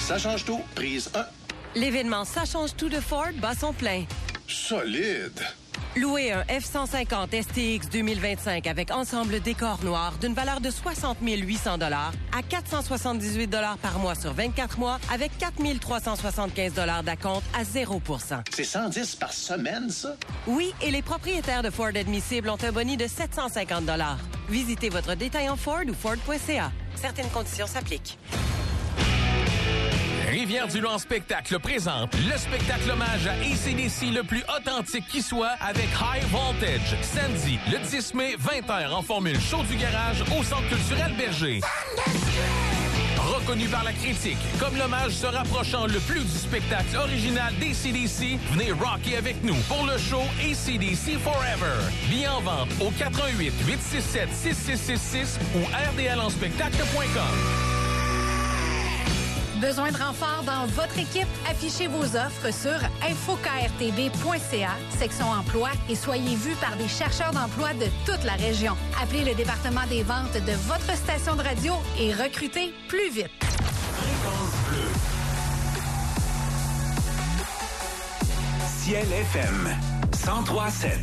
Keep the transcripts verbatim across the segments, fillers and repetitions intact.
Ça change tout, prise un. L'événement Ça change tout de Ford bat son plein. Solide. Louez un F cent cinquante S T X deux mille vingt-cinq avec ensemble décor noir d'une valeur de soixante mille huit cents dollars à quatre cent soixante-dix-huit dollars par mois sur vingt-quatre mois avec quatre mille trois cent soixante-quinze dollars d'acompte à zéro pour cent. C'est cent dix par semaine, ça? Oui, et les propriétaires de Ford admissibles ont un boni de sept cent cinquante dollars. Visitez votre détaillant Ford ou Ford point C A. Certaines conditions s'appliquent. Rivière-du-Loup en spectacle présente le spectacle hommage à A C D C le plus authentique qui soit avec High Voltage. Samedi, le dix mai, vingt heures en formule show du garage au Centre culturel Berger. Reconnu par la critique comme l'hommage se rapprochant le plus du spectacle original d'A C D C, venez rocker avec nous pour le show A C D C Forever. Billets en vente au quatre un huit, huit six sept, six six six six ou r d l en spectacle point com. Besoin de renfort dans votre équipe? Affichez vos offres sur info k r t b point c a, section emploi, et soyez vus par des chercheurs d'emploi de toute la région. Appelez le département des ventes de votre station de radio et recrutez plus vite. Fréquence bleue. Ciel F M cent trois sept.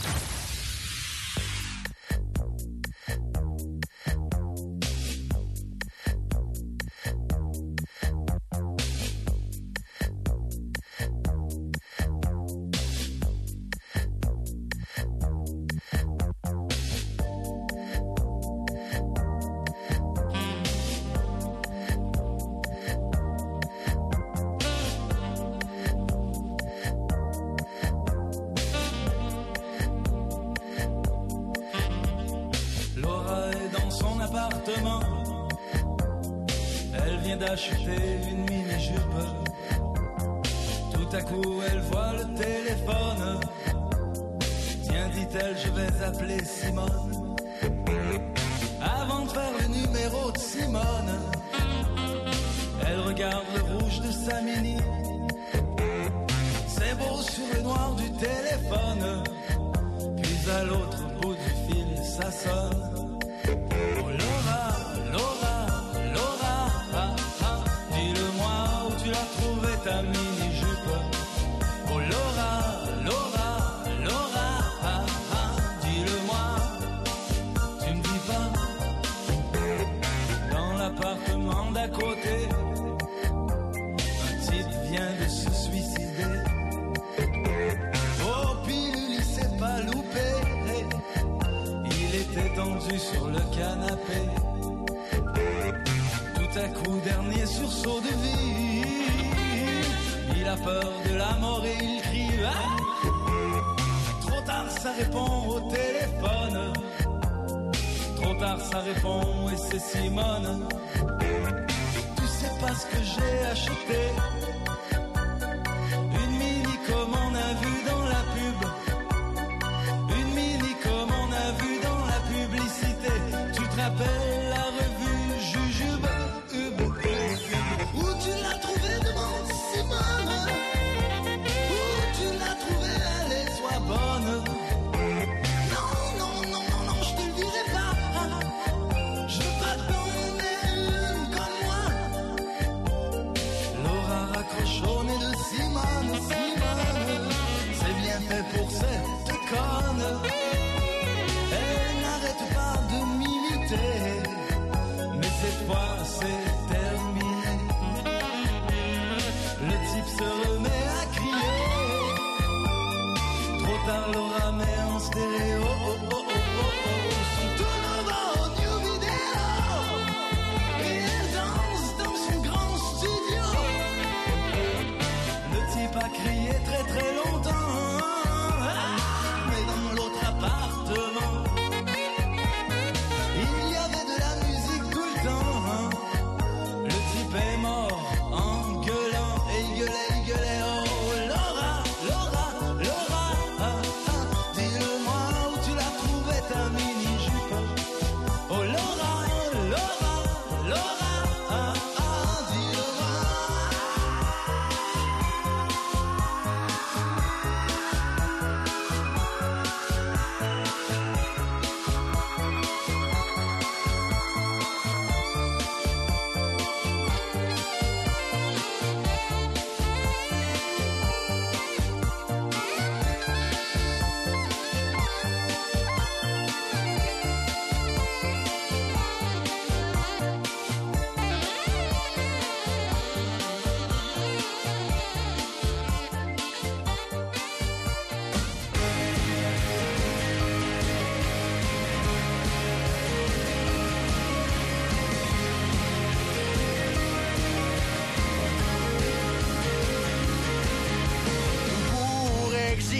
Elle vient d'acheter une mini-jupe. Tout à coup, elle voit le téléphone. Tiens, dit-elle, je vais appeler Simone. Avant de faire le numéro de Simone, elle regarde le rouge de sa mini. C'est beau sur le noir du téléphone. Puis à l'autre bout du fil, ça sonne. Oh Laura, Laura, Laura, ah, ah, dis-le-moi où tu l'as trouvé ta mini-jupe. Oh Laura, Laura, Laura, ah, ah, dis-le-moi, tu me dis pas. Dans l'appartement d'à côté, un type vient de se suicider. Oh pilule, il s'est pas loupé. Il était tendu sur le canapé. Tout à coup, dernier sursaut de vie. Il a peur de la mort et il crie ah. Trop tard, ça répond au téléphone. Trop tard, ça répond et c'est Simone. Tu sais pas ce que j'ai acheté. Une mini comme on a vu dans la pub. Une mini comme on a vu dans la publicité. Tu te rappelles la revue Jujube? Où tu l'as trouvé, demande Simone. Où tu l'as trouvé, allez, sois bonne. Non, non, non, non, non, je te le dirai pas. Je veux pas t'en donner une comme moi. Laura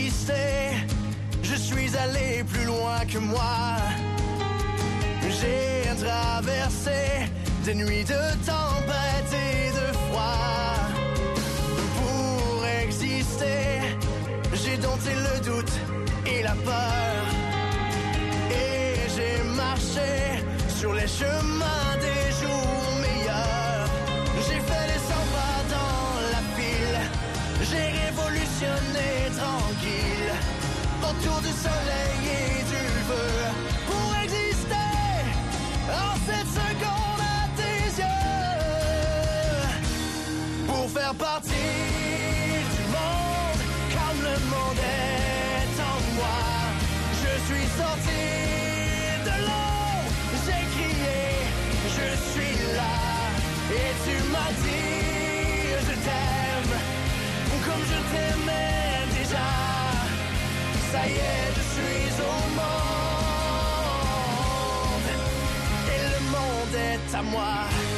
exister, je suis allé plus loin que moi. J'ai traversé des nuits de tempête et de froid. Pour exister, j'ai dompté le doute et la peur. Et j'ai marché sur les chemins des jours meilleurs. J'ai fait les cent pas dans la file. J'ai révolutionné tranquille autour du soleil et du feu. Pour exister en cette seconde à tes yeux. Pour faire partie du monde comme le monde est en moi. Je suis sorti de l'eau, j'ai crié, je suis là. Et tu m'as dit, je t'aime, comme je t'aimais déjà. Ça y est, je suis au monde, et le monde est à moi.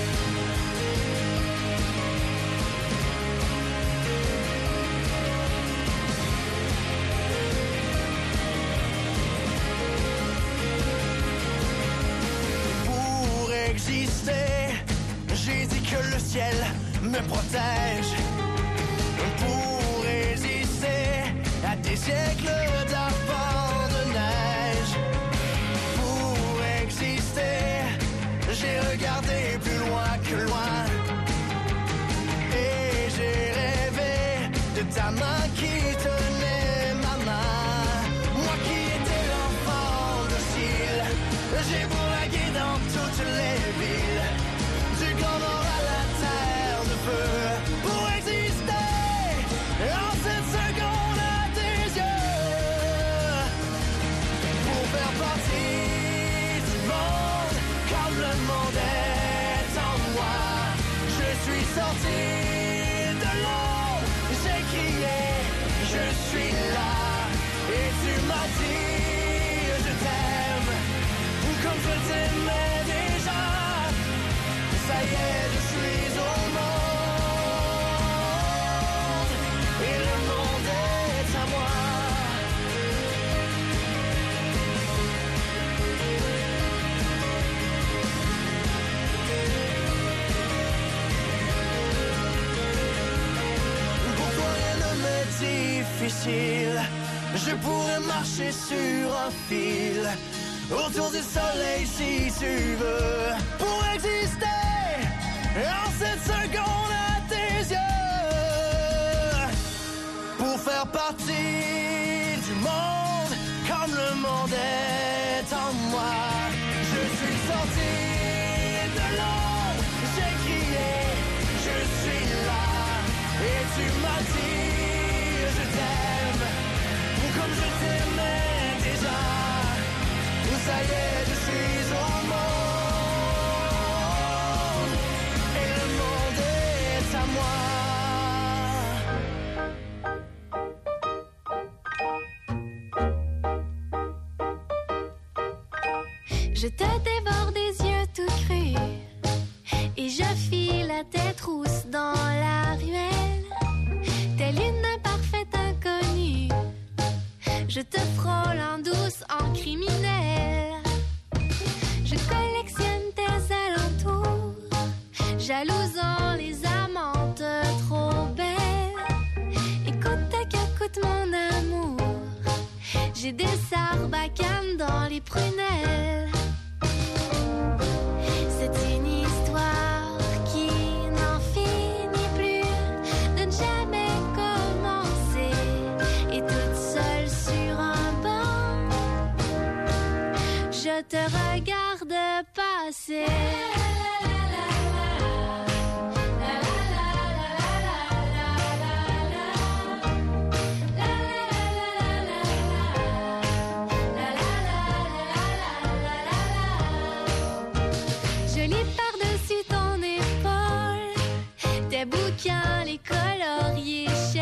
Pour exister, j'ai dit que le ciel me protège. Pour résister à des siècles d'arpents de neige. Pour exister, j'ai regardé plus loin que loin. Et j'ai rêvé de ta main qui tenait ma main. Moi qui étais l'enfant docile, j'ai bourlingué dans toutes les villes. Du Grand Nord à la terre de feu. Pour exister en cette seconde à tes yeux. Pour faire partie du monde comme le monde est en moi. Je suis sorti de l'eau, j'ai crié, je suis là. Et tu m'as dit, je t'aime, comme je t'aimais déjà. Ça y est, je suis au monde, et le monde est à moi. Pour toi rien ne m'est difficile, je pourrais marcher sur un fil autour du soleil si tu veux. Pour exister en cette seconde à tes yeux. Pour faire partie du monde comme le monde est en moi. Je suis sorti de l'eau, j'ai crié, je suis là. Et tu m'as dit, je t'aime, comme je t'aimais déjà. Ça y est, je suis au monde, et le monde est à moi. Je te dévore des yeux tout crus, et je file la tête rousse dans la ruelle, telle une parfaite inconnue. Je te frôle en douce, en criminel. Je collectionne tes alentours, jalousant les amantes trop belles. Écoute que coûte mon amour, j'ai des sarbacanes dans les prunelles. C'est une histoire qui n'en finit plus, de ne jamais commencer, et toute seule sur un banc, je te regarde passer. Je lis par-dessus ton épaule tes bouquins, les coloriés.